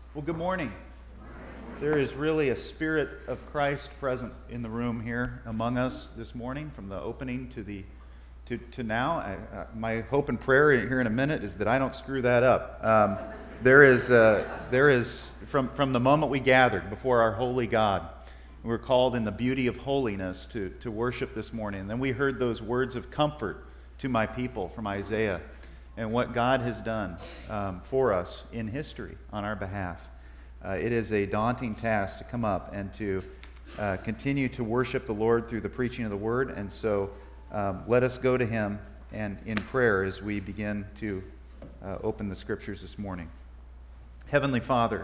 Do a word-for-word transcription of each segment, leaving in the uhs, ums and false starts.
Well, good morning. There is really a spirit of Christ present in the room here among us this morning, from the opening to the to, to now. I, uh, my hope and prayer here in a minute is that I don't screw that up. Um, there is uh, there is from from the moment we gathered before our holy God, we're called in the beauty of holiness to to worship this morning. And then we heard those words of comfort to my people from Isaiah, and what God has done um, for us in history on our behalf. Uh, it is a daunting task to come up and to uh, continue to worship the Lord through the preaching of the Word, and so um, let us go to Him and in prayer as we begin to uh, open the Scriptures this morning. Heavenly Father,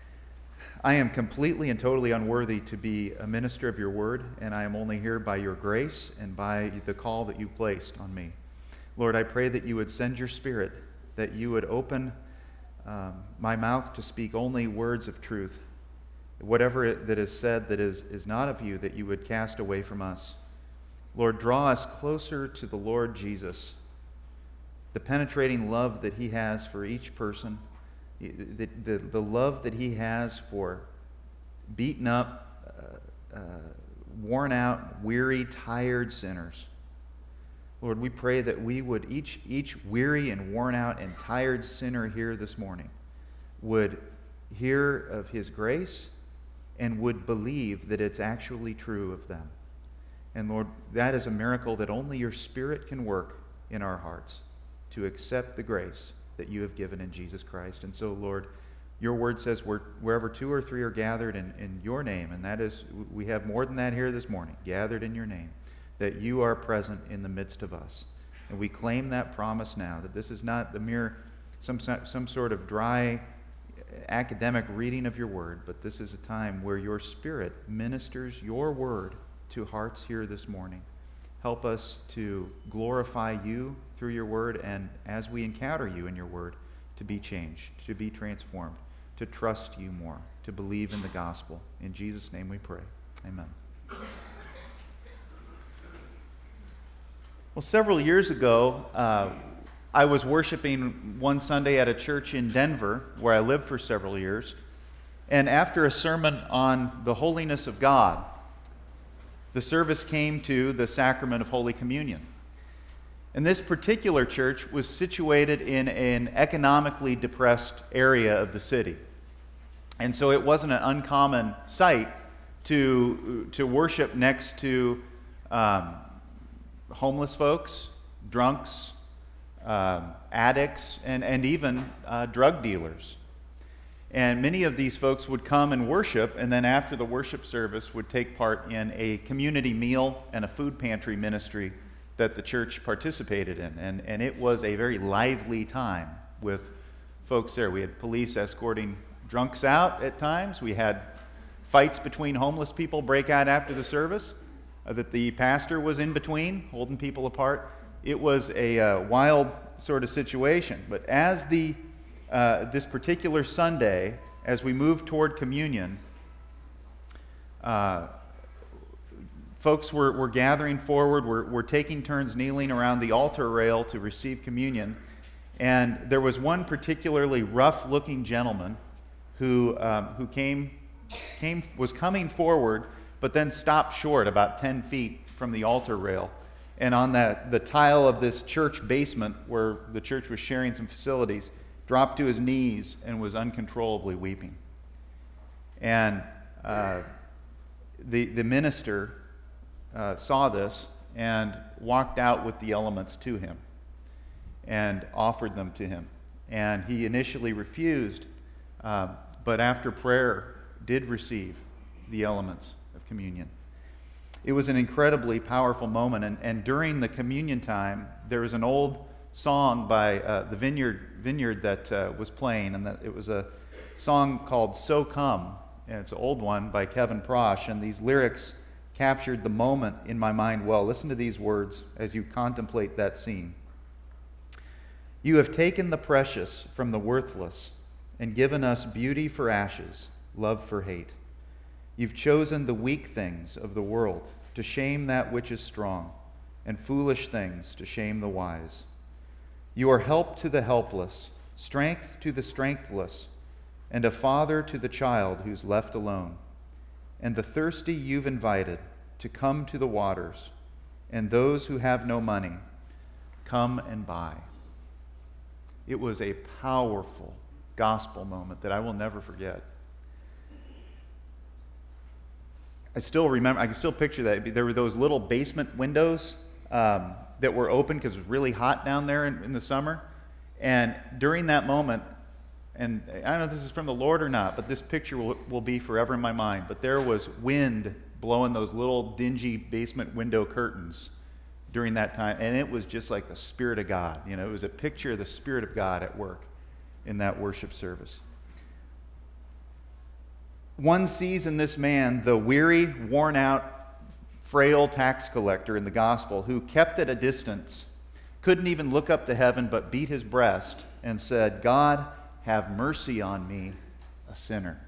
I am completely and totally unworthy to be a minister of your Word, and I am only here by your grace and by the call that you placed on me. Lord, I pray that you would send your Spirit, that you would open um, my mouth to speak only words of truth. Whatever it, that is said that is, is not of you, that you would cast away from us. Lord, draw us closer to the Lord Jesus, the penetrating love that he has for each person, the, the, the love that he has for beaten up, uh, uh, worn out, weary, tired sinners. Lord, we pray that we would, each, each weary and worn out and tired sinner here this morning would hear of his grace and would believe that it's actually true of them. And Lord, that is a miracle that only your Spirit can work in our hearts to accept the grace that you have given in Jesus Christ. And so, Lord, your word says where, wherever two or three are gathered in, in your name, and that is, we have more than that here this morning, gathered in your name, that you are present in the midst of us. And we claim that promise now, that this is not the mere, some, some sort of dry academic reading of your word, but this is a time where your Spirit ministers your word to hearts here this morning. Help us to glorify you through your word, and as we encounter you in your word, to be changed, to be transformed, to trust you more, to believe in the gospel. In Jesus' name we pray. Amen. Well, several years ago, uh, I was worshiping one Sunday at a church in Denver, where I lived for several years, and after a sermon on the holiness of God, the service came to the sacrament of Holy Communion. And this particular church was situated in an economically depressed area of the city. And so it wasn't an uncommon sight to, to worship next to um, homeless folks, drunks, uh, addicts, and, and even uh, drug dealers. And many of these folks would come and worship, and then after the worship service would take part in a community meal and a food pantry ministry that the church participated in. And, and it was a very lively time with folks there. We had police escorting drunks out at times. We had fights between homeless people break out after the service uh, that the pastor was in between, holding people apart. It was a uh, wild sort of situation. But as the uh, this particular Sunday, as we moved toward communion, uh, folks were, were gathering forward, were, were taking turns kneeling around the altar rail to receive communion. And there was one particularly rough-looking gentleman who um, who came came was coming forward, but then stopped short about ten feet from the altar rail. And on that the tile of this church basement, where the church was sharing some facilities, dropped to his knees and was uncontrollably weeping. And uh, the the minister uh, saw this and walked out with the elements to him and offered them to him. And he initially refused, uh, but after prayer did receive the elements of communion. It was an incredibly powerful moment, and, and during the communion time, there was an old song by uh, the Vineyard Vineyard that uh, was playing, and that it was a song called "So Come," and it's an old one by Kevin Prosh, and these lyrics captured the moment in my mind well. Listen to these words as you contemplate that scene. You have taken the precious from the worthless and given us beauty for ashes, love for hate. You've chosen the weak things of the world to shame that which is strong, and foolish things to shame the wise. You are help to the helpless, strength to the strengthless, and a father to the child who's left alone, and the thirsty you've invited to come to the waters, and those who have no money, come and buy. It was a powerful gospel moment that I will never forget. I still remember, I can still picture that. There were those little basement windows um, that were open because it was really hot down there in, in the summer. And during that moment, and I don't know if this is from the Lord or not, but this picture will, will be forever in my mind. But there was wind blowing those little dingy basement window curtains during that time. And it was just like the Spirit of God. You know, it was a picture of the Spirit of God at work in that worship service. One sees in this man the weary, worn-out, frail tax collector in the gospel who kept at a distance, couldn't even look up to heaven, but beat his breast and said, "God, have mercy on me, a sinner."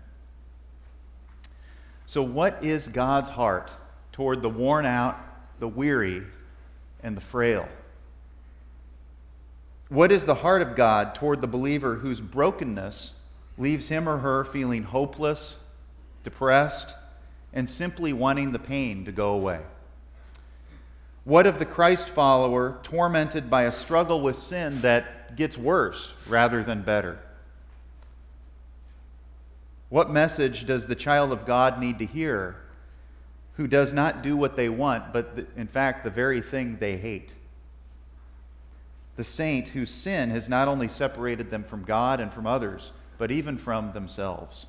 So what is God's heart toward the worn out, the weary, and the frail? What is the heart of God toward the believer whose brokenness leaves him or her feeling hopeless, depressed, and simply wanting the pain to go away? What of the Christ follower tormented by a struggle with sin that gets worse rather than better? What message does the child of God need to hear who does not do what they want, but in fact the very thing they hate? The saint whose sin has not only separated them from God and from others, but even from themselves.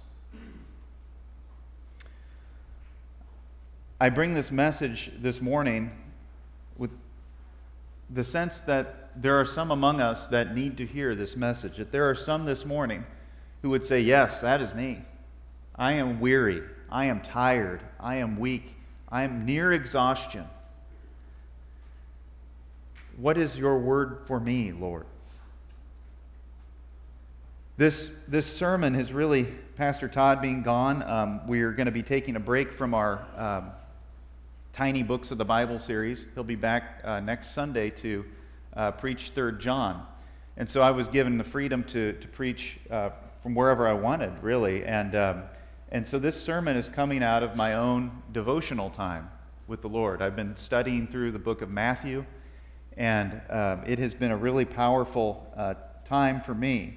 I bring this message this morning with the sense that there are some among us that need to hear this message, that there are some this morning who would say, "Yes, that is me. I am weary. I am tired. I am weak. I am near exhaustion. What is your word for me, Lord?" This, this sermon has really, Pastor Todd being gone, um, we're going to be taking a break from our um, Tiny Books of the Bible series. He'll be back uh, next Sunday to uh, preach Third John. And so I was given the freedom to, to preach uh, from wherever I wanted, really. And, um, and so this sermon is coming out of my own devotional time with the Lord. I've been studying through the book of Matthew, and um, it has been a really powerful uh, time for me.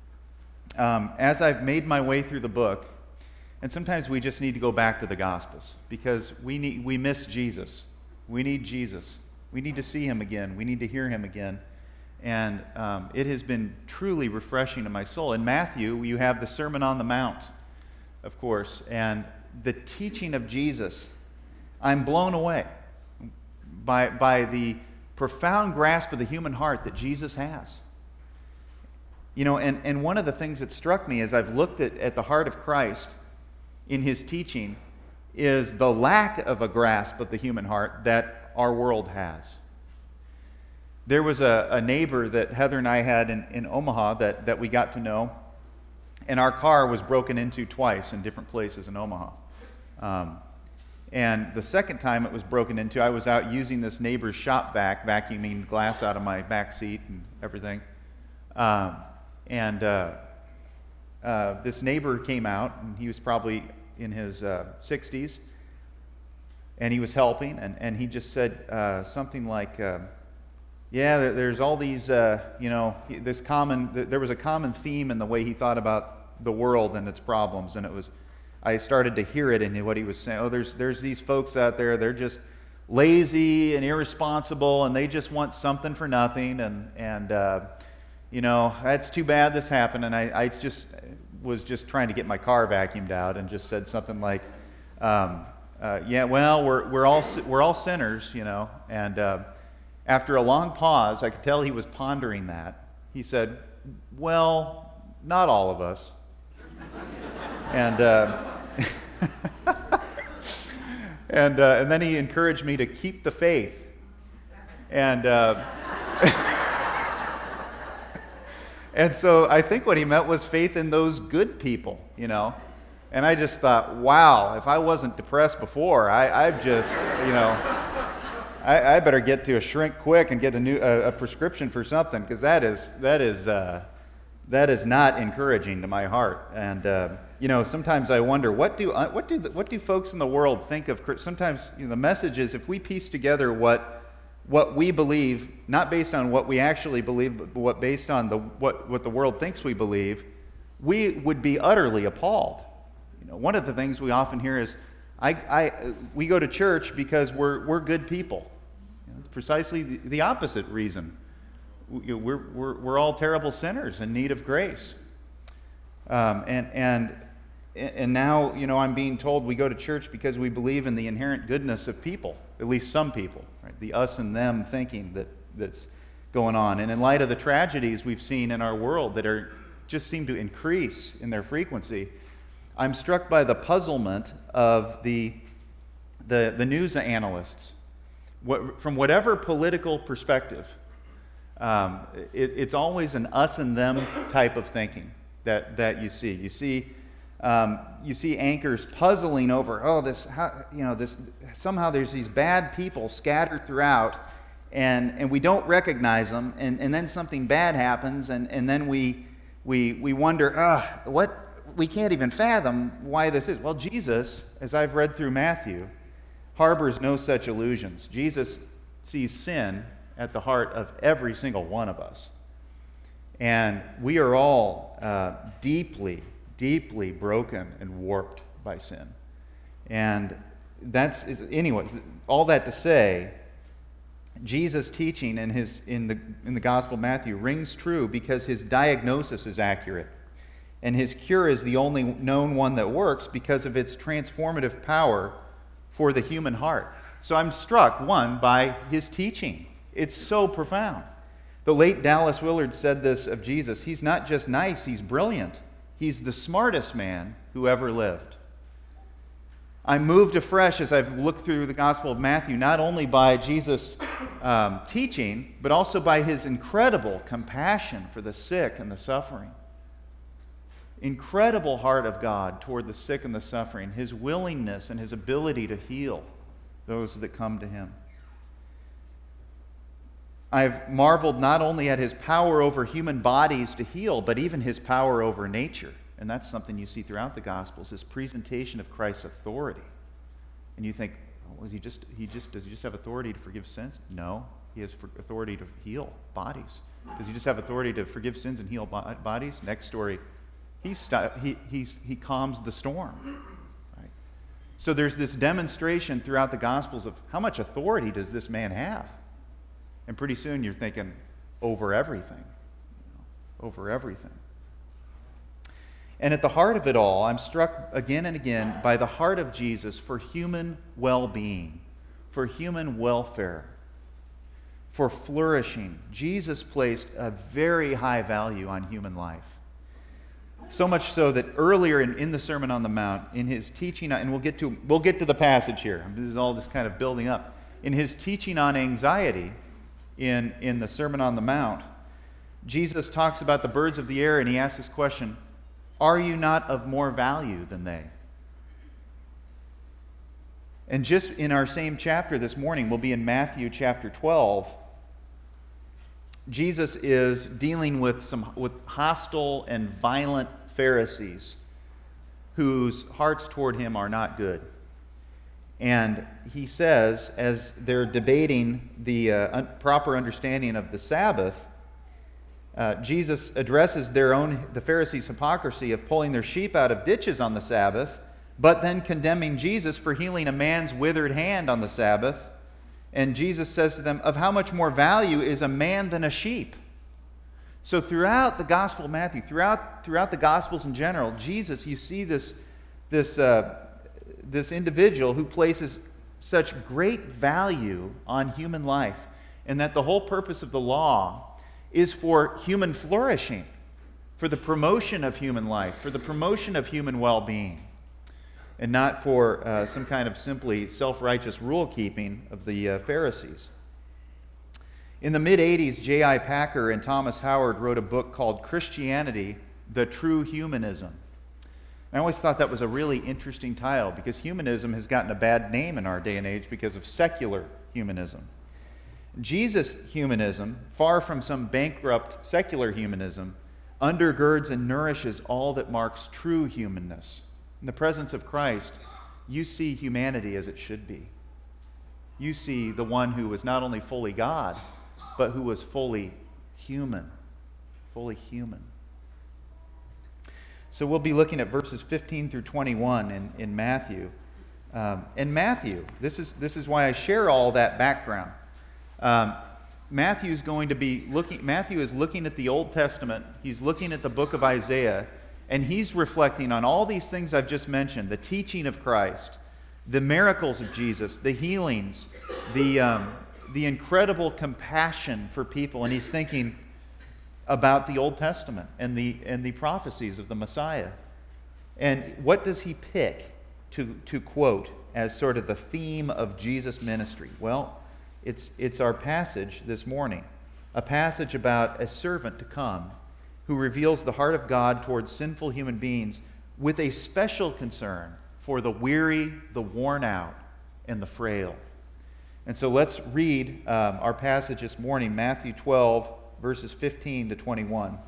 Um, as I've made my way through the book, and sometimes we just need to go back to the Gospels because we need we miss Jesus. We need Jesus. We need to see him again. We need to hear him again. And um, it has been truly refreshing to my soul. In Matthew, you have the Sermon on the Mount, of course, and the teaching of Jesus. I'm blown away by, by the profound grasp of the human heart that Jesus has. You know, and, and one of the things that struck me as I've looked at, at the heart of Christ in his teaching is the lack of a grasp of the human heart that our world has. There was a, a neighbor that Heather and I had in, in Omaha that, that we got to know, and our car was broken into twice in different places in Omaha. Um, and the second time it was broken into, I was out using this neighbor's shop vac, vacuuming glass out of my back seat and everything. Um, and uh, uh, this neighbor came out, and he was probably in his uh, sixties, and he was helping, and, and he just said uh, something like, uh, yeah, there, there's all these, uh, you know, this common, there was a common theme in the way he thought about the world and its problems, and it was, I started to hear it in what he was saying. Oh, there's there's these folks out there, they're just lazy and irresponsible, and they just want something for nothing, and, and uh, you know, that's too bad this happened, and I, I just was just trying to get my car vacuumed out and just said something like, um, uh, yeah, well, we're we're all we're all sinners, you know. And uh, after a long pause, I could tell he was pondering that. He said, "Well, not all of us." and uh, and uh, and then he encouraged me to keep the faith. And uh, and so I think what he meant was faith in those good people, you know. And I just thought, wow, if I wasn't depressed before, I, I've just, you know, I, I better get to a shrink quick and get a new a, a prescription for something, because that is that is uh, that is not encouraging to my heart. And uh, you know, sometimes I wonder, what do uh, what do the, what do folks in the world think of? Sometimes you know, the message is, if we piece together what what we believe, not based on what we actually believe, but what based on the what what the world thinks we believe, we would be utterly appalled. You know, one of the things we often hear is, I, I we go to church because we're we're good people. You know, precisely the, the opposite reason. We're, we're, we're all terrible sinners in need of grace. Um, and, and, and now, you know, I'm being told we go to church because we believe in the inherent goodness of people, at least some people, right? The us and them thinking that, that's going on. And in light of the tragedies we've seen in our world that are just seem to increase in their frequency, I'm struck by the puzzlement of the, the, the news analysts. What, from whatever political perspective, Um, it, it's always an us and them type of thinking that, that you see. You see, um, you see anchors puzzling over, oh, this, how, you know, this. Somehow there's these bad people scattered throughout, and, and we don't recognize them, and, and then something bad happens, and, and then we we we wonder, ah, oh, what? We can't even fathom why this is. Well, Jesus, as I've read through Matthew, harbors no such illusions. Jesus sees sin at the heart of every single one of us. And we are all uh, deeply, deeply broken and warped by sin. And that's, anyway, all that to say, Jesus' teaching in, his, in, the, in the Gospel of Matthew rings true because his diagnosis is accurate. And his cure is the only known one that works because of its transformative power for the human heart. So I'm struck, one, by his teaching. It's so profound. The late Dallas Willard said this of Jesus: he's not just nice, he's brilliant. He's the smartest man who ever lived. I'm moved afresh as I've looked through the Gospel of Matthew, not only by Jesus' um, teaching, but also by his incredible compassion for the sick and the suffering. Incredible heart of God toward the sick and the suffering, his willingness and his ability to heal those that come to him. I've marveled not only at his power over human bodies to heal, but even his power over nature. And that's something you see throughout the Gospels, this presentation of Christ's authority. And you think, oh, is he just, he just, does he just have authority to forgive sins? No, he has authority to heal bodies. Does he just have authority to forgive sins and heal bodies? Next story, he, st- he, he's, he calms the storm. Right? So there's this demonstration throughout the Gospels of how much authority does this man have? And pretty soon you're thinking, over everything. You know, over everything. And at the heart of it all, I'm struck again and again by the heart of Jesus for human well-being, for human welfare, for flourishing. Jesus placed a very high value on human life. So much so that earlier in, in the Sermon on the Mount, in his teaching, and we'll get to we'll get to the passage here. This is all this kind of building up. In his teaching on anxiety, In, in the Sermon on the Mount, Jesus talks about the birds of the air, and he asks this question: are you not of more value than they? And just in our same chapter this morning, we'll be in Matthew chapter twelve, Jesus is dealing with some with hostile and violent Pharisees whose hearts toward him are not good. And he says, as they're debating the uh, un- proper understanding of the Sabbath, uh, Jesus addresses their own, the Pharisees' hypocrisy of pulling their sheep out of ditches on the Sabbath, but then condemning Jesus for healing a man's withered hand on the Sabbath. And Jesus says to them, of how much more value is a man than a sheep? So throughout the Gospel of Matthew, throughout, throughout the Gospels in general, Jesus, you see this, this uh, this individual who places such great value on human life, and that the whole purpose of the law is for human flourishing, for the promotion of human life, for the promotion of human well-being, and not for uh, some kind of simply self-righteous rule-keeping of the uh, Pharisees. In the mid-eighties, J I Packer and Thomas Howard wrote a book called Christianity, The True Humanism. I always thought that was a really interesting title because humanism has gotten a bad name in our day and age because of secular humanism. Jesus' humanism, far from some bankrupt secular humanism, undergirds and nourishes all that marks true humanness. In the presence of Christ, you see humanity as it should be. You see the one who was not only fully God, but who was fully human. Fully human. So we'll be looking at verses fifteen through twenty-one in, in Matthew. Um, and Matthew, this is, this is why I share all that background. Um, Matthew is going to be looking, Matthew is looking at the Old Testament. He's looking at the book of Isaiah, and he's reflecting on all these things I've just mentioned, the teaching of Christ, the miracles of Jesus, the healings, the, um, the incredible compassion for people. And he's thinking about the Old Testament and the, and the prophecies of the Messiah. And what does he pick to, to quote as sort of the theme of Jesus' ministry? Well, it's, it's our passage this morning, a passage about a servant to come who reveals the heart of God towards sinful human beings with a special concern for the weary, the worn out, and the frail. And so let's read um, our passage this morning, Matthew twelve, verses fifteen to twenty-one.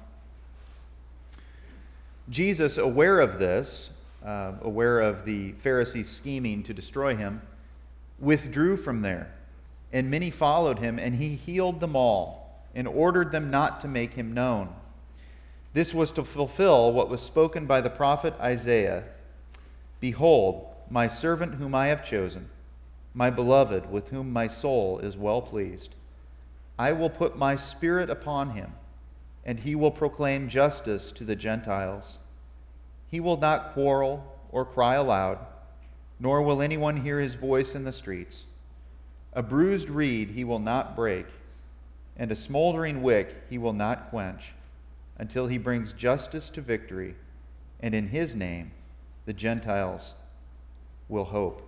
Jesus, aware of this, uh, aware of the Pharisees' scheming to destroy him, withdrew from there, and many followed him, and he healed them all, and ordered them not to make him known. This was to fulfill what was spoken by the prophet Isaiah. Behold, my servant whom I have chosen, my beloved, with whom my soul is well pleased. I will put my spirit upon him, and he will proclaim justice to the Gentiles. He will not quarrel or cry aloud, nor will anyone hear his voice in the streets. A bruised reed he will not break, and a smoldering wick he will not quench, until he brings justice to victory, and in his name the Gentiles will hope.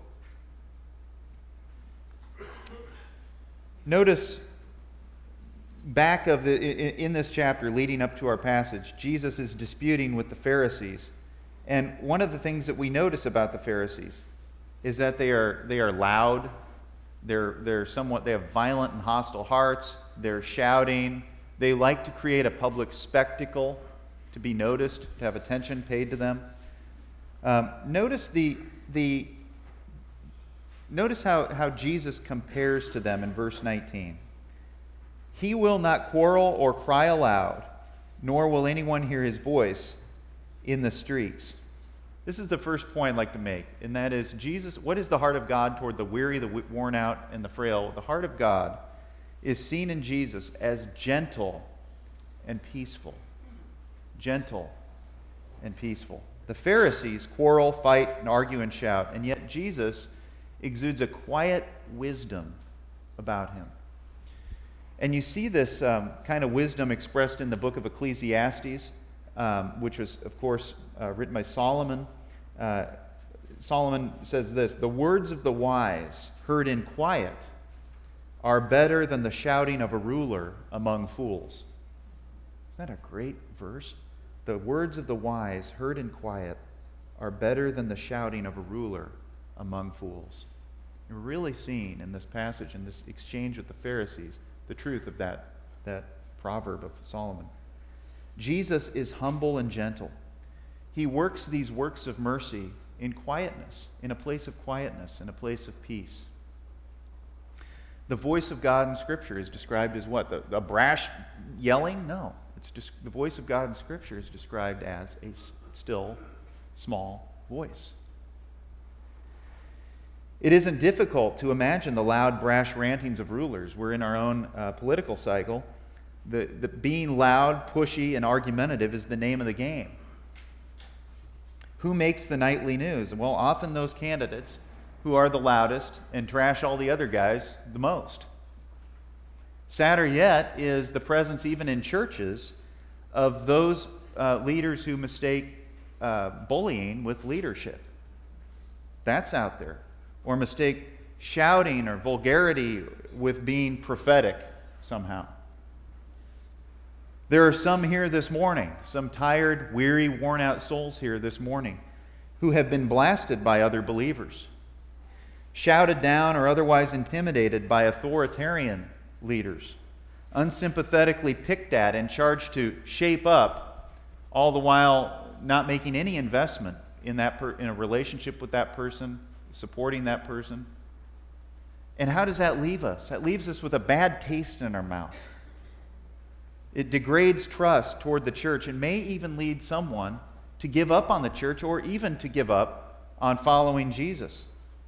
Notice back of the in this chapter leading up to our passage, Jesus is disputing with the Pharisees. And one of the things that we notice about the Pharisees is that they are they are loud, they're they're somewhat they have violent and hostile hearts, they're shouting, they like to create a public spectacle to be noticed, to have attention paid to them. Um, notice the the notice how, how Jesus compares to them in verse nineteen. He will not quarrel or cry aloud, nor will anyone hear his voice in the streets. This is the first point I'd like to make, and that is Jesus, what is the heart of God toward the weary, the worn out, and the frail? The heart of God is seen in Jesus as gentle and peaceful. Gentle and peaceful. The Pharisees quarrel, fight, and argue and shout, and yet Jesus exudes a quiet wisdom about him. And you see this um, kind of wisdom expressed in the book of Ecclesiastes, um, which was, of course, uh, written by Solomon. Uh, Solomon says this: the words of the wise, heard in quiet, are better than the shouting of a ruler among fools. Isn't that a great verse? The words of the wise, heard in quiet, are better than the shouting of a ruler among fools. You're really seeing in this passage, in this exchange with the Pharisees, the truth of that, that proverb of Solomon. Jesus is humble and gentle. He works these works of mercy in quietness, in a place of quietness, in a place of peace. The voice of God in Scripture is described as what? The, the brash yelling? No. It's just, the voice of God in Scripture is described as a still, small voice. It isn't difficult to imagine the loud, brash rantings of rulers. We're in our own uh, political cycle. The, the being loud, pushy, and argumentative is the name of the game. Who makes the nightly news? Well, often those candidates who are the loudest and trash all the other guys the most. Sadder yet is the presence, even in churches, of those uh, leaders who mistake uh, bullying with leadership. That's out there. Or mistake shouting or vulgarity with being prophetic somehow. There are some here this morning, some tired, weary, worn-out souls here this morning, who have been blasted by other believers, shouted down or otherwise intimidated by authoritarian leaders, unsympathetically picked at and charged to shape up all the while not making any investment in that per- in a relationship with that person, supporting that person. And how does that leave us? That leaves us with a bad taste in our mouth. It degrades trust toward the church and may even lead someone to give up on the church or even to give up on following Jesus.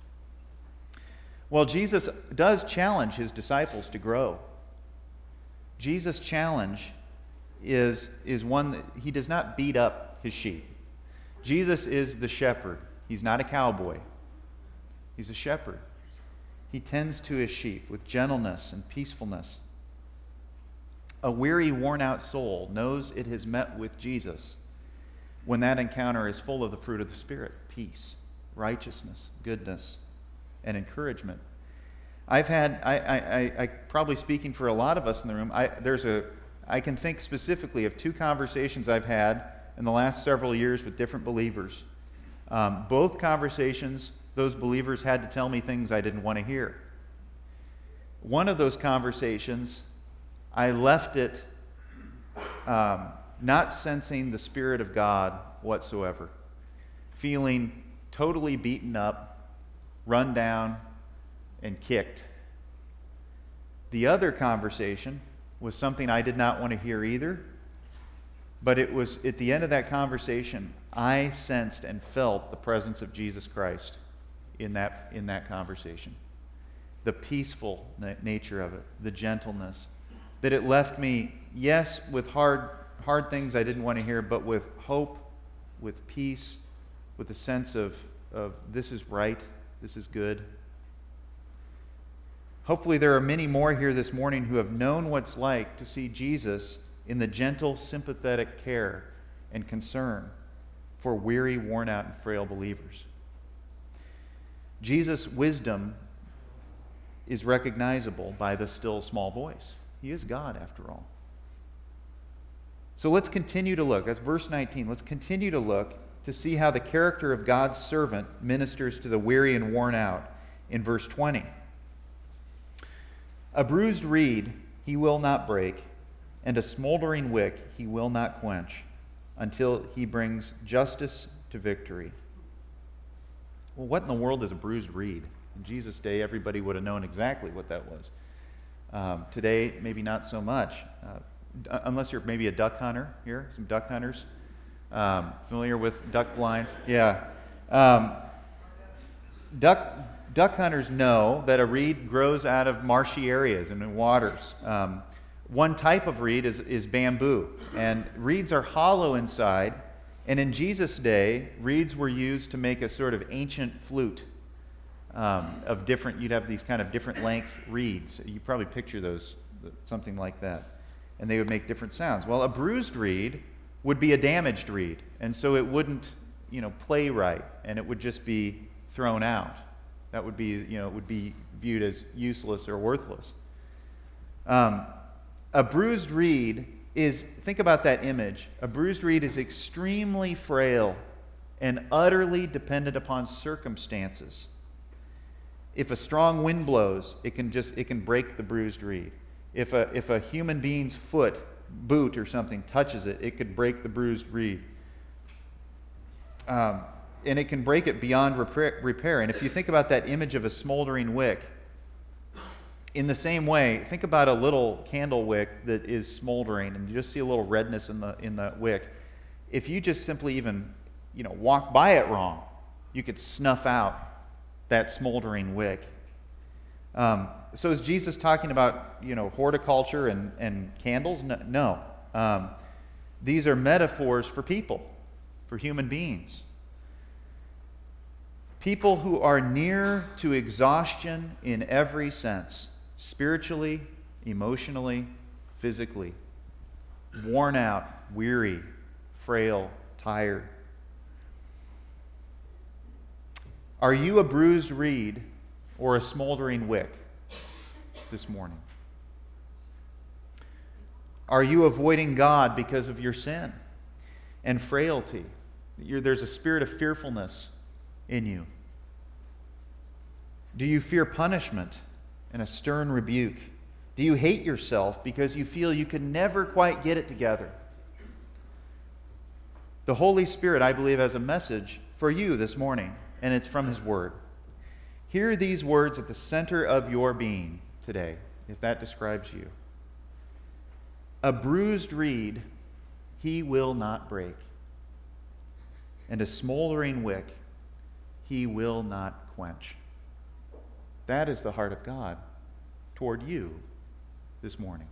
Well, Jesus does challenge his disciples to grow. Jesus' challenge is, is one that he does not beat up his sheep. Jesus is the shepherd. He's not a cowboy. He's a shepherd. He tends to his sheep with gentleness and peacefulness. A weary, worn-out soul knows it has met with Jesus when that encounter is full of the fruit of the Spirit: peace, righteousness, goodness, and encouragement. I've had, I, I, I, I probably speaking for a lot of us in the room, I, there's a, I can think specifically of two conversations I've had in the last several years with different believers. Um, both conversations, those believers had to tell me things I didn't want to hear. One of those conversations, I left it um, not sensing the Spirit of God whatsoever, feeling totally beaten up, run down, and kicked. The other conversation was something I did not want to hear either, but it was at the end of that conversation, I sensed and felt the presence of Jesus Christ in that, in that conversation. The peaceful na- nature of it, the gentleness, that it left me, yes, with hard, hard things I didn't want to hear, but with hope, with peace, with a sense of, of this is right, this is good. Hopefully there are many more here this morning who have known what it's like to see Jesus in the gentle, sympathetic care and concern for weary, worn-out, and frail believers. Jesus' wisdom is recognizable by the still small voice. He is God, after all. So let's continue to look. That's verse nineteen. Let's continue to look to see how the character of God's servant ministers to the weary and worn out in verse twenty. A bruised reed he will not break, and a smoldering wick he will not quench, until he brings justice to victory. Well, what in the world is a bruised reed? In Jesus' day, everybody would have known exactly what that was. Um, today, maybe not so much, uh, unless you're maybe a duck hunter here, some duck hunters. Um, familiar with duck blinds? Yeah. Um, duck duck hunters know that a reed grows out of marshy areas and in waters. Um, one type of reed is, is bamboo, and reeds are hollow inside, and in Jesus' day, reeds were used to make a sort of ancient flute. Um, of different, you'd have these kind of different length reeds. You probably picture those, something like that. And they would make different sounds. Well, a bruised reed would be a damaged reed, and so it wouldn't, you know, play right, and it would just be thrown out. That would be, you know, it would be viewed as useless or worthless. Um, a bruised reed is, think about that image. A bruised reed is extremely frail and utterly dependent upon circumstances. If a strong wind blows, it can just it can break the bruised reed. If a if a human being's foot, boot or something touches it, it could break the bruised reed. Um, and it can break it beyond repair, repair. And if you think about that image of a smoldering wick, in the same way, think about a little candle wick that is smoldering, and you just see a little redness in the in the wick. If you just simply even, you know, walk by it wrong, you could snuff out that smoldering wick. Um, so is Jesus talking about, you know, horticulture and, and candles? No. no. Um, these are metaphors for people, for human beings. People who are near to exhaustion in every sense, spiritually, emotionally, physically, worn out, weary, frail, tired. Are you a bruised reed or a smoldering wick this morning? Are you avoiding God because of your sin and frailty? You're, there's a spirit of fearfulness in you. Do you fear punishment and a stern rebuke? Do you hate yourself because you feel you can never quite get it together? The Holy Spirit, I believe, has a message for you this morning, and it's from His Word. Hear these words at the center of your being today, if that describes you. A bruised reed He will not break, and a smoldering wick He will not quench. That is the heart of God toward you this morning.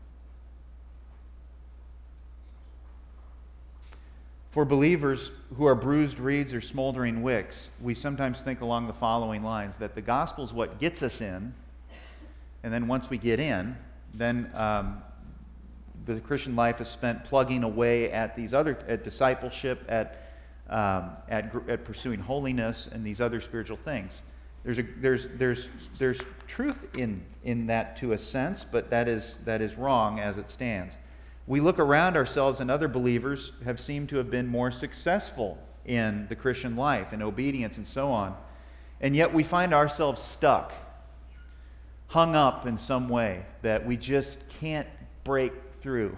For believers who are bruised reeds or smoldering wicks, we sometimes think along the following lines, that the gospel is what gets us in, and then once we get in, then um, the Christian life is spent plugging away at these other, at discipleship, at, um, at, at pursuing holiness, and these other spiritual things. There's a, there's there's there's truth in in that to a sense, but that is that is wrong as it stands. We look around ourselves, and other believers have seemed to have been more successful in the Christian life, in obedience and so on. And yet we find ourselves stuck, hung up in some way that we just can't break through.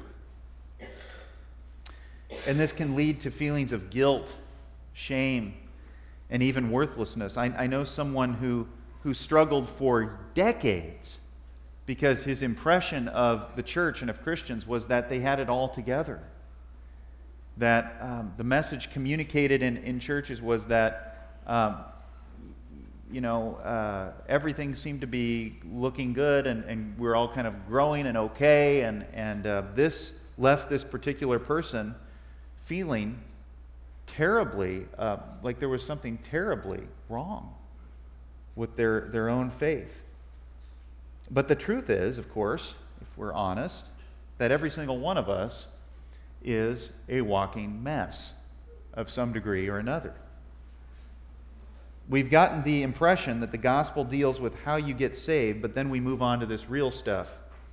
And this can lead to feelings of guilt, shame, and even worthlessness. I, I know someone who, who struggled for decades because his impression of the church and of Christians was that they had it all together. That um, the message communicated in, in churches was that, um, you know, uh, everything seemed to be looking good, and, and we're all kind of growing and okay, and, and uh, this left this particular person feeling terribly, uh, like there was something terribly wrong with their, their own faith. But the truth is, of course, if we're honest, that every single one of us is a walking mess of some degree or another. We've gotten the impression that the gospel deals with how you get saved, but then we move on to this real stuff.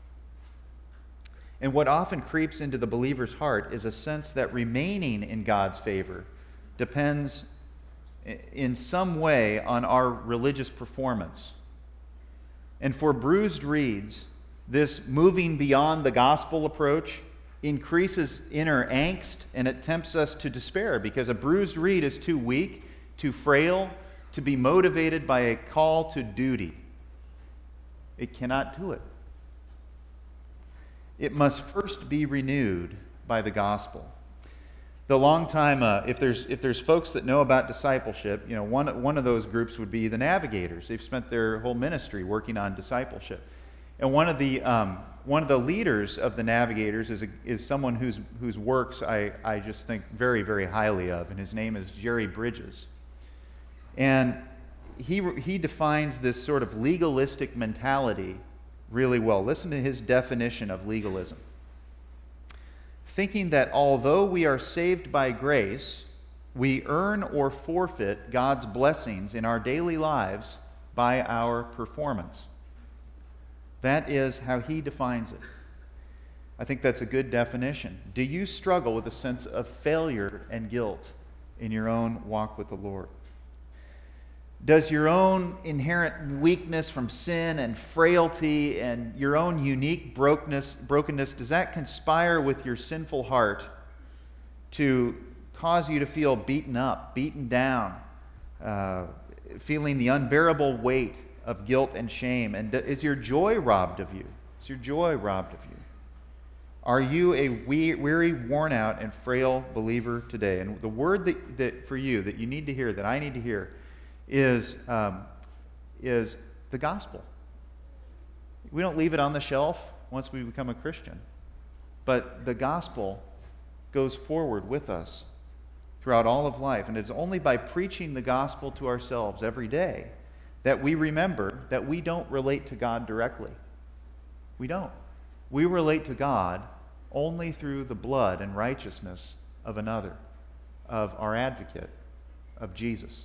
And what often creeps into the believer's heart is a sense that remaining in God's favor depends in some way on our religious performance. And for bruised reeds, this moving beyond the gospel approach increases inner angst, and it tempts us to despair, because a bruised reed is too weak, too frail to be motivated by a call to duty. It cannot do it. It must first be renewed by the gospel. The long time, uh, if there's if there's folks that know about discipleship, you know, one one of those groups would be the Navigators. They've spent their whole ministry working on discipleship, and one of the um, one of the leaders of the Navigators is a, is someone whose whose works I I just think very very highly of, and his name is Jerry Bridges, and he he defines this sort of legalistic mentality really well. Listen to his definition of legalism. Thinking that although we are saved by grace, we earn or forfeit God's blessings in our daily lives by our performance. That is how he defines it. I think that's a good definition. Do you struggle with a sense of failure and guilt in your own walk with the Lord? Does your own inherent weakness from sin and frailty and your own unique brokenness, brokenness, does that conspire with your sinful heart to cause you to feel beaten up, beaten down, uh, feeling the unbearable weight of guilt and shame? And is your joy robbed of you? Is your joy robbed of you? Are you a weary, worn out, and frail believer today? And the word that, that for you that you need to hear, that I need to hear, is um, is the gospel. We don't leave it on the shelf once we become a Christian, but the gospel goes forward with us throughout all of life, and it's only by preaching the gospel to ourselves every day that we remember that we don't relate to God directly. We don't. We relate to God only through the blood and righteousness of another, of our advocate, of Jesus.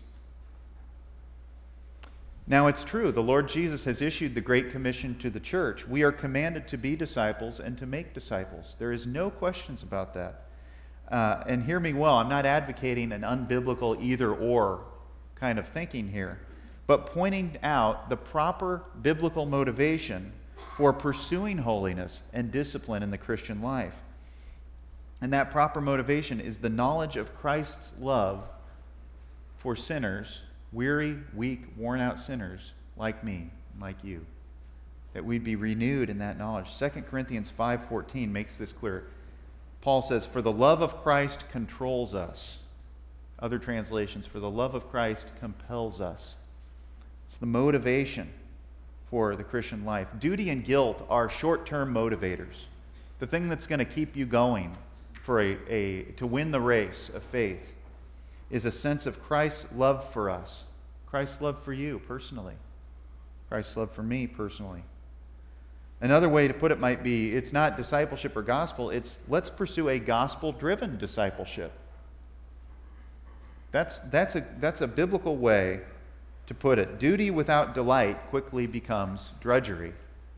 Now, it's true, the Lord Jesus has issued the Great Commission to the church. We are commanded to be disciples and to make disciples. There is no questions about that. Uh, and hear me well, I'm not advocating an unbiblical either-or kind of thinking here, but pointing out the proper biblical motivation for pursuing holiness and discipline in the Christian life. And that proper motivation is the knowledge of Christ's love for sinners, weary, weak, worn-out sinners like me, like you. That we'd be renewed in that knowledge. Second Corinthians five fourteen makes this clear. Paul says, "For the love of Christ controls us." Other translations, "For the love of Christ compels us." It's the motivation for the Christian life. Duty and guilt are short-term motivators. The thing that's going to keep you going for a, a to win the race of faith is a sense of Christ's love for us. Christ's love for you personally. Christ's love for me personally. Another way to put it might be, it's not discipleship or gospel, it's let's pursue a gospel-driven discipleship. That's, that's, a, that's a biblical way to put it. Duty without delight quickly becomes drudgery.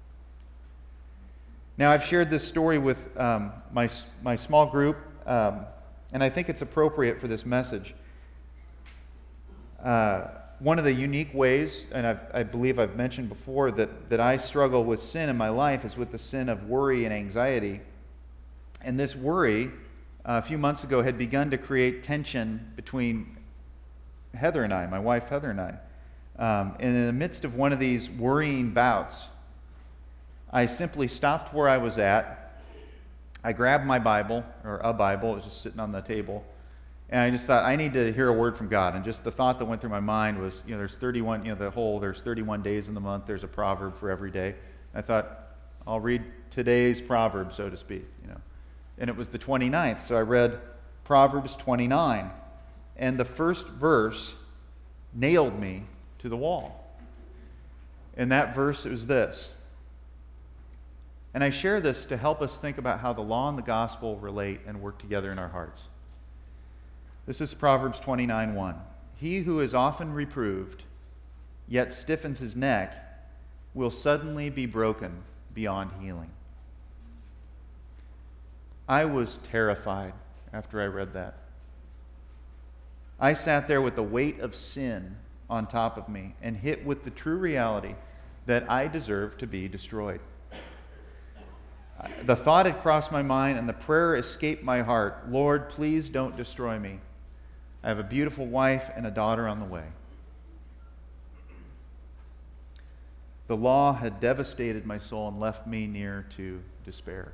Now, I've shared this story with um, my, my small group, um, and I think it's appropriate for this message. Uh, one of the unique ways, and I've, I believe I've mentioned before, that, that I struggle with sin in my life is with the sin of worry and anxiety. And this worry, uh, a few months ago, had begun to create tension between Heather and I, my wife Heather and I. Um, and in the midst of one of these worrying bouts, I simply stopped where I was at. I grabbed my Bible, or a Bible, it was just sitting on the table, and I just thought, I need to hear a word from God. And just the thought that went through my mind was, you know, there's thirty-one, you know, the whole, there's thirty-one days in the month, there's a proverb for every day. I thought, I'll read today's proverb, so to speak, you know. And it was the twenty-ninth, so I read Proverbs twenty-nine. And the first verse nailed me to the wall. And that verse was this. And I share this to help us think about how the law and the gospel relate and work together in our hearts. This is Proverbs twenty-nine one. He who is often reproved, yet stiffens his neck, will suddenly be broken beyond healing. I was terrified after I read that. I sat there with the weight of sin on top of me and hit with the true reality that I deserve to be destroyed. The thought had crossed my mind and the prayer escaped my heart. Lord, please don't destroy me. I have a beautiful wife and a daughter on the way. The law had devastated my soul and left me near to despair.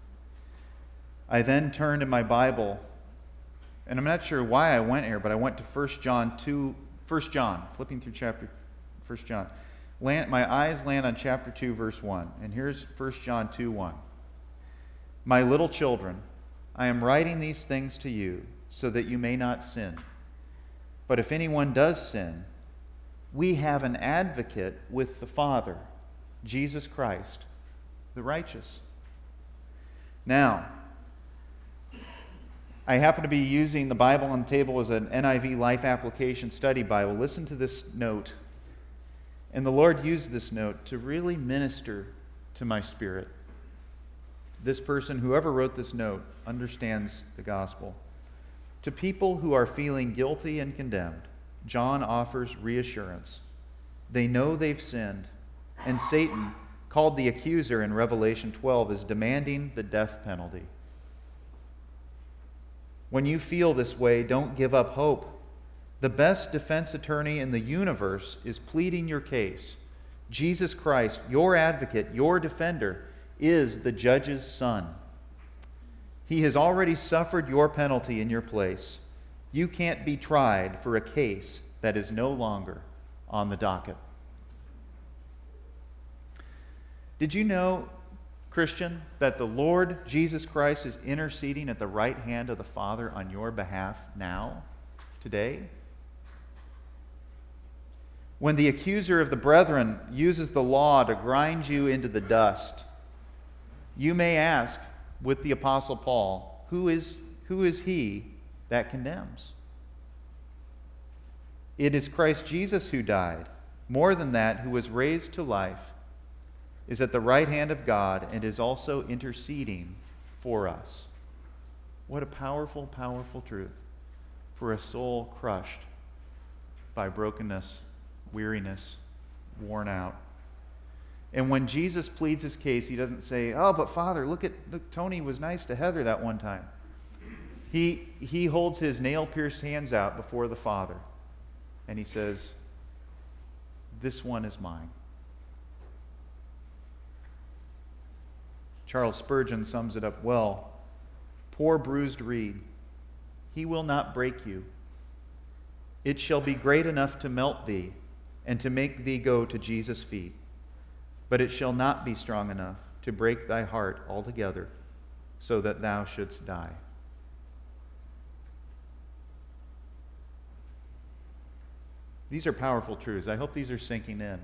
I then turned to my Bible, and I'm not sure why I went here, but I went to First John two, First John, flipping through chapter First John. Land, my eyes land on chapter two, verse one, and here's First John two one. My little children, I am writing these things to you so that you may not sin. But if anyone does sin, we have an advocate with the Father, Jesus Christ, the righteous. Now, I happen to be using the Bible on the table as an N I V Life Application Study Bible. Listen to this note. And the Lord used this note to really minister to my spirit. This person, whoever wrote this note, understands the gospel. To people who are feeling guilty and condemned, John offers reassurance. They know they've sinned, and Satan, called the accuser in Revelation twelve, is demanding the death penalty. When you feel this way, don't give up hope. The best defense attorney in the universe is pleading your case. Jesus Christ, your advocate, your defender, is the judge's son. He has already suffered your penalty in your place. You can't be tried for a case that is no longer on the docket. Did you know, Christian, that the Lord Jesus Christ is interceding at the right hand of the Father on your behalf now, today? When the accuser of the brethren uses the law to grind you into the dust, you may ask, with the Apostle Paul, who is, who is he that condemns? It is Christ Jesus who died. More than that, who was raised to life, is at the right hand of God and is also interceding for us. What a powerful, powerful truth for a soul crushed by brokenness, weariness, worn out. And when Jesus pleads his case, he doesn't say, oh, but Father, look at, look, Tony was nice to Heather that one time. He, he holds his nail-pierced hands out before the Father, and he says, "This one is mine." Charles Spurgeon sums it up well. "Poor bruised reed, he will not break you. It shall be great enough to melt thee and to make thee go to Jesus' feet. But it shall not be strong enough to break thy heart altogether, so that thou shouldst die." These are powerful truths. I hope these are sinking in.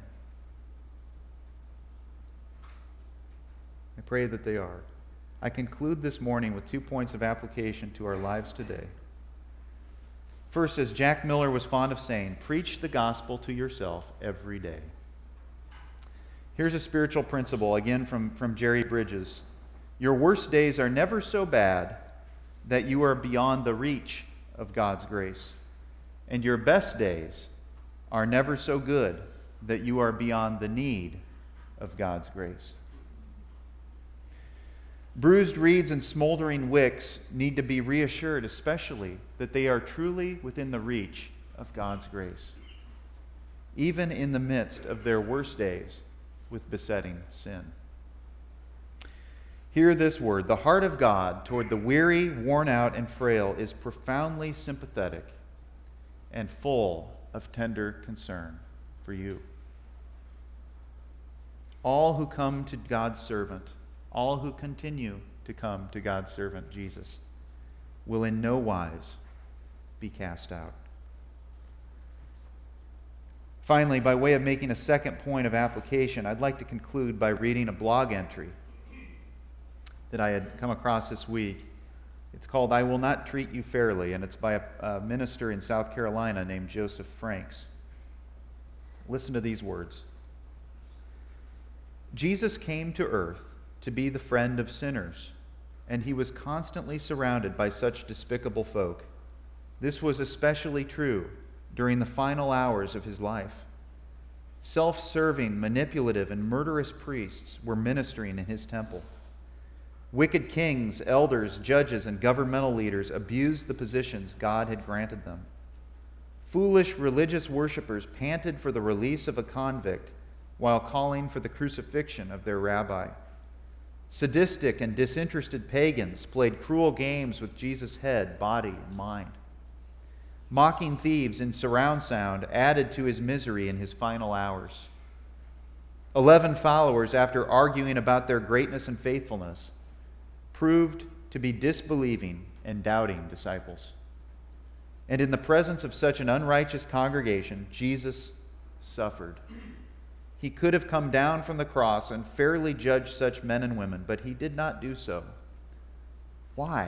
I pray that they are. I conclude this morning with two points of application to our lives today. First, as Jack Miller was fond of saying, preach the gospel to yourself every day. Here's a spiritual principle, again from, from Jerry Bridges. Your worst days are never so bad that you are beyond the reach of God's grace. And your best days are never so good that you are beyond the need of God's grace. Bruised reeds and smoldering wicks need to be reassured, especially that they are truly within the reach of God's grace, even in the midst of their worst days with besetting sin. Hear this word: the heart of God toward the weary, worn out, and frail is profoundly sympathetic and full of tender concern for you. All who come to God's servant, all who continue to come to God's servant Jesus, will in no wise be cast out. Finally, by way of making a second point of application, I'd like to conclude by reading a blog entry that I had come across this week. It's called "I Will Not Treat You Fairly," and it's by a, a minister in South Carolina named Joseph Franks. Listen to these words. "Jesus came to earth to be the friend of sinners, and he was constantly surrounded by such despicable folk. This was especially true during the final hours of his life. Self-serving, manipulative, and murderous priests were ministering in his temple. Wicked kings, elders, judges, and governmental leaders abused the positions God had granted them. Foolish religious worshippers panted for the release of a convict while calling for the crucifixion of their rabbi. Sadistic and disinterested pagans played cruel games with Jesus' head, body, and mind. Mocking thieves in surround sound added to his misery in his final hours. Eleven followers, after arguing about their greatness and faithfulness, proved to be disbelieving and doubting disciples. And in the presence of such an unrighteous congregation, Jesus suffered. He could have come down from the cross and fairly judged such men and women, but he did not do so. Why?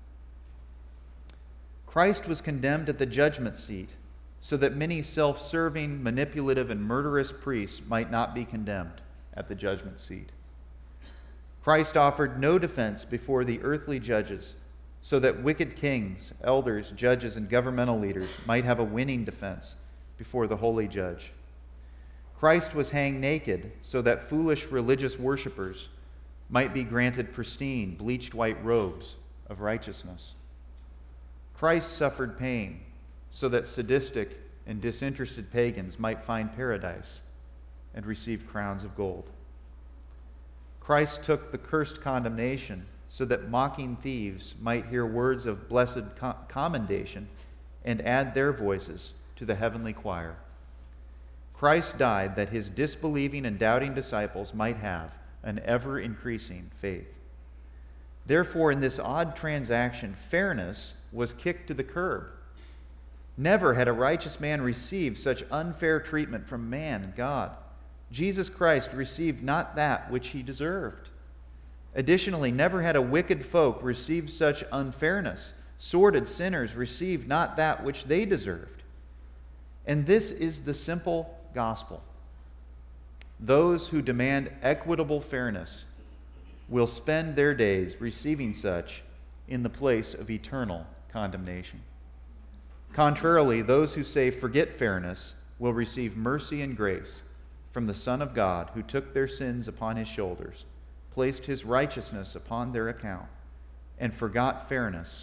Christ was condemned at the judgment seat so that many self-serving, manipulative, and murderous priests might not be condemned at the judgment seat. Christ offered no defense before the earthly judges so that wicked kings, elders, judges, and governmental leaders might have a winning defense before the holy judge. Christ was hanged naked so that foolish religious worshipers might be granted pristine, bleached white robes of righteousness. Christ suffered pain so that sadistic and disinterested pagans might find paradise and receive crowns of gold. Christ took the cursed condemnation so that mocking thieves might hear words of blessed commendation and add their voices to the heavenly choir. Christ died that his disbelieving and doubting disciples might have an ever-increasing faith. Therefore, in this odd transaction, fairness was kicked to the curb. Never had a righteous man received such unfair treatment from man and God. Jesus Christ received not that which he deserved. Additionally, never had a wicked folk received such unfairness. Sordid sinners received not that which they deserved. And this is the simple gospel. Those who demand equitable fairness will spend their days receiving such in the place of eternal condemnation. Contrarily, those who say forget fairness will receive mercy and grace from the Son of God, who took their sins upon his shoulders, placed his righteousness upon their account, and forgot fairness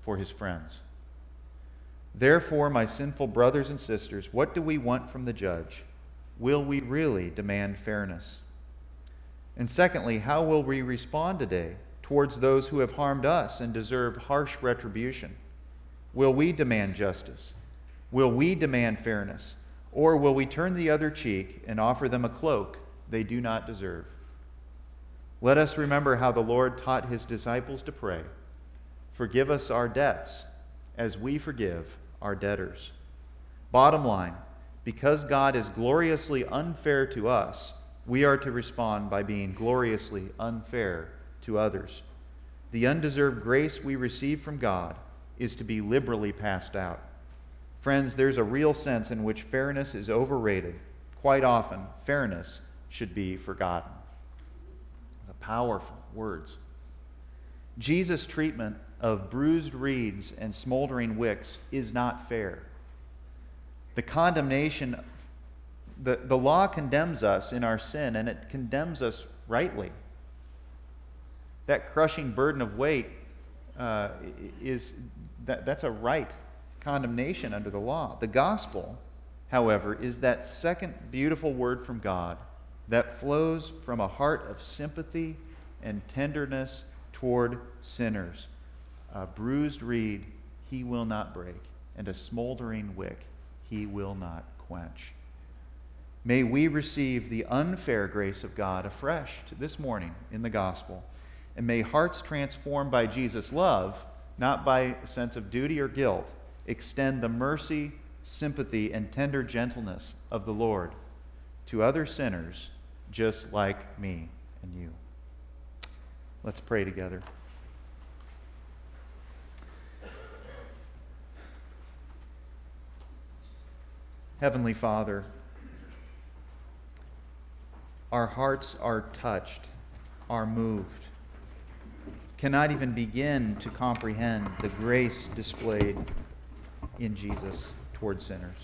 for his friends. Therefore, my sinful brothers and sisters, what do we want from the judge? Will we really demand fairness? And secondly, how will we respond today towards those who have harmed us and deserve harsh retribution? Will we demand justice? Will we demand fairness? Or will we turn the other cheek and offer them a cloak they do not deserve? Let us remember how the Lord taught his disciples to pray. Forgive us our debts as we forgive our debtors. Bottom line, because God is gloriously unfair to us, we are to respond by being gloriously unfair to others. The undeserved grace we receive from God is to be liberally passed out. Friends, there's a real sense in which fairness is overrated. Quite often, fairness should be forgotten. The powerful words. Jesus' treatment of bruised reeds and smoldering wicks is not fair. The condemnation, the, the law condemns us in our sin, and it condemns us rightly. That crushing burden of weight uh, is that, that's a right condemnation under the law. The gospel, however, is that second beautiful word from God that flows from a heart of sympathy and tenderness toward sinners. A bruised reed he will not break, and a smoldering wick he will not quench. May we receive the unfair grace of God afresh this morning in the gospel, and may hearts transformed by Jesus' love, not by a sense of duty or guilt, extend the mercy, sympathy, and tender gentleness of the Lord to other sinners just like me and you. Let's pray together. Heavenly Father, our hearts are touched, are moved, cannot even begin to comprehend the grace displayed in Jesus toward sinners.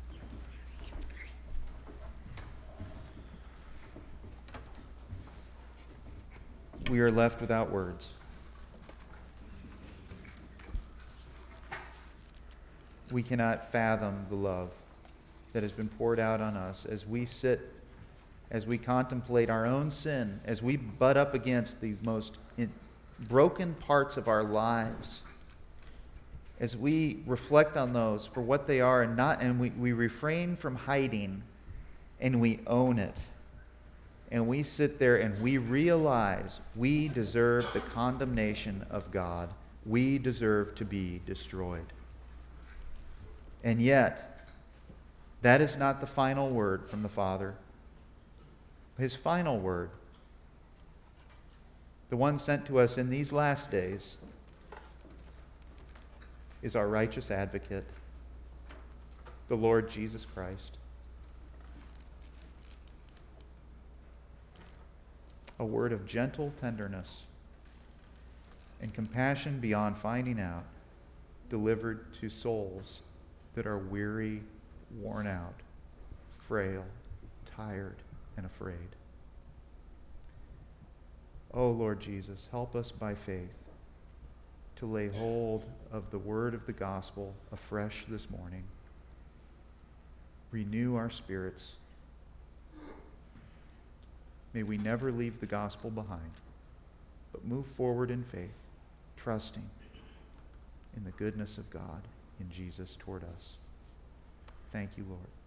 We are left without words. We cannot fathom the love that has been poured out on us as we sit, as we contemplate our own sin, as we butt up against the most in, broken parts of our lives, as we reflect on those for what they are and not, and we, we refrain from hiding and we own it. And we sit there and we realize we deserve the condemnation of God. We deserve to be destroyed. And yet, that is not the final word from the Father. His final word, the one sent to us in these last days, is our righteous advocate, the Lord Jesus Christ. A word of gentle tenderness and compassion beyond finding out, delivered to souls that are weary, worn out, frail, tired, and afraid. Oh, Lord Jesus, help us by faith to lay hold of the word of the gospel afresh this morning. Renew our spirits. May we never leave the gospel behind, but move forward in faith, trusting in the goodness of God in Jesus toward us. Thank you, Lord.